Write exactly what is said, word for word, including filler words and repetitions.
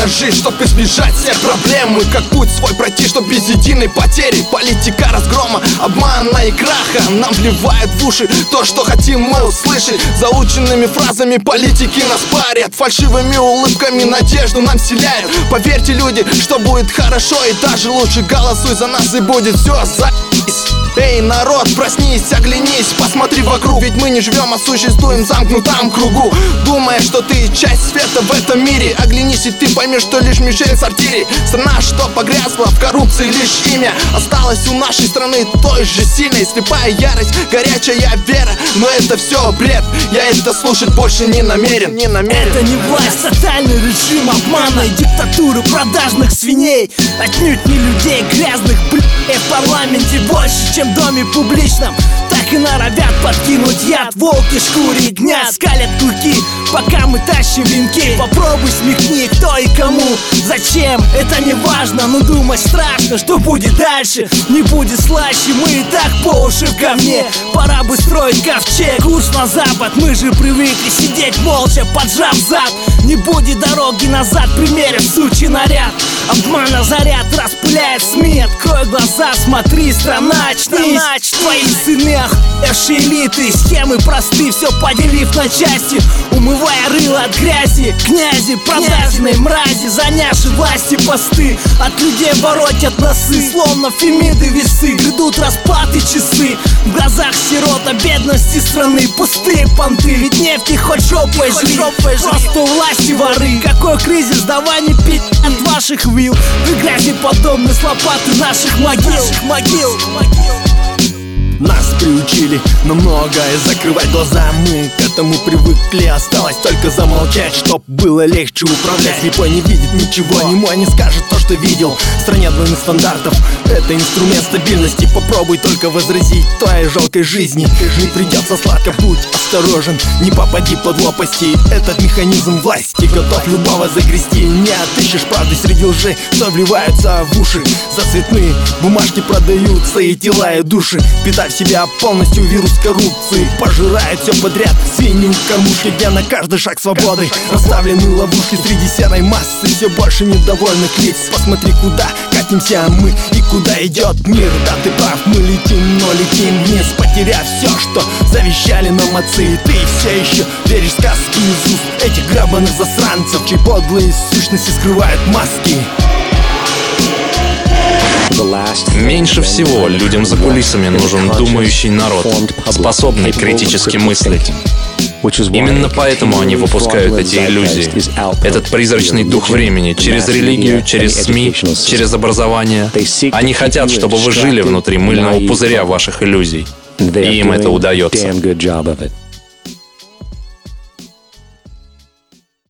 на жизнь, чтоб избежать всех проблем. Мы как путь свой пройти, чтоб без единой потери. Политика разгрома, обмана и краха нам вливают в уши то, что хотим мы услышать. Заученными фразами политики нас парят, фальшивыми улыбками надежду нам вселяют. Поверьте, люди, что будет хорошо и даже лучше. Голосуй за нас и будет все за***ись. Эй, народ, проснись, оглянись, посмотри вокруг. Ведь мы не живем, а существуем в замкнутом кругу. Думая, что ты часть света в этом мире, оглянись, и ты поймешь, что лишь мишень в сортире. Страна, что погрязла в коррупции, лишь имя осталось у нашей страны той же сильной. Слепая ярость, горячая вера, но это все бред. Я это слушать больше не намерен, не намерен. Это не власть, тотальный режим обмана и диктатуры продажных свиней. Отнюдь не людей грязных, блядь, в парламенте больше, чем в доме публичном. Так и норовят подкинуть яд. Волки шкуре гнят, скалят клыки, пока мы тащим венки. Попробуй смехни, кто и кому, зачем, это не важно. Но думать страшно, что будет дальше. Не будет слаще, мы и так по уши в говне. Пора бы строить ковчег, курс на запад. Мы же привыкли сидеть молча, поджав зад. Не будет дороги назад, примерив сучий наряд. Обмана заряд распыляет СМИ. Открой глаза, смотри, страна, очнись. Твои сыны охуевшие элиты, схемы просты, все поделив на части. Умывая рыло от грязи, князи, продажные мрази, занявшие власти посты. От людей воротят носы, словно фемиды весы. Грядут распад и часы. В глазах сирота бедности страны пустые понты. Ведь нефти хоть жопой жри, просто у власти воры. Какой кризис, давай не пить от ваших вил. Вы грязи подобны с лопаты наших могил, могил. Нас приучили на многое закрывать глаза. Мы к этому привыкли, осталось только замолчать, чтоб было легче управлять. Слепой не видит ничего, немой не скажет то, что видел. В стране двойных стандартов это инструмент стабильности. Попробуй только возразить твоей жалкой жизни. Не придется сладко, будь осторожен, не попади под лопасти. Этот механизм власти готов любого загрести. Не отыщешь правды среди лжи, что вливаются в уши. За цветные бумажки продают свои тела и души. Питай в себя полностью вирус коррупции, пожирает все подряд. Свиньи в кормушке, где на каждый шаг свободы расставлены ловушки. Среди серой массы все больше недовольных лиц. Посмотри, куда катимся мы и куда идет мир. Да, ты прав, мы летим, но летим вниз, потеряв все, что завещали нам отцы. Ты все еще веришь в сказки из уст этих грабаных засранцев, чьи подлые сущности скрывают маски. Меньше всего людям за кулисами нужен думающий народ, способный критически мыслить. Именно поэтому они выпускают эти иллюзии. Этот призрачный дух времени через религию, через СМИ, через образование. Они хотят, чтобы вы жили внутри мыльного пузыря ваших иллюзий. И им это удается.